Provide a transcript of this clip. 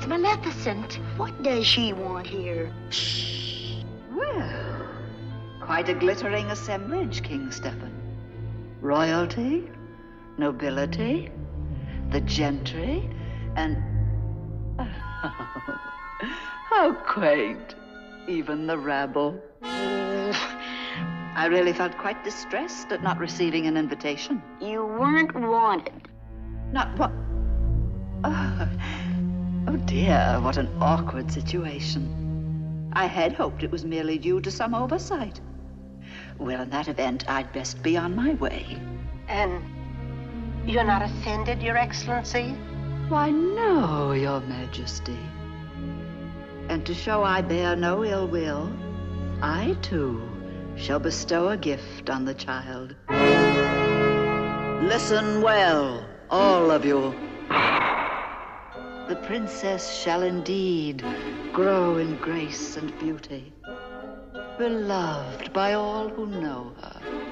It's Maleficent. What does she want here? Well, quite a glittering assemblage, King Stefan. Royalty, nobility, the gentry, and... how quaint. Even the rabble. I really felt quite distressed at not receiving an invitation. You weren't wanted. Not what? Oh dear, what an awkward situation. I had hoped it was merely due to some oversight. Well, in that event, I'd best be on my way. And you're not offended, Your Excellency? Why, no, Your Majesty. And to show I bear no ill will, I, too, shall bestow a gift on the child. Listen well, all of you. The princess shall indeed grow in grace and beauty, beloved by all who know her.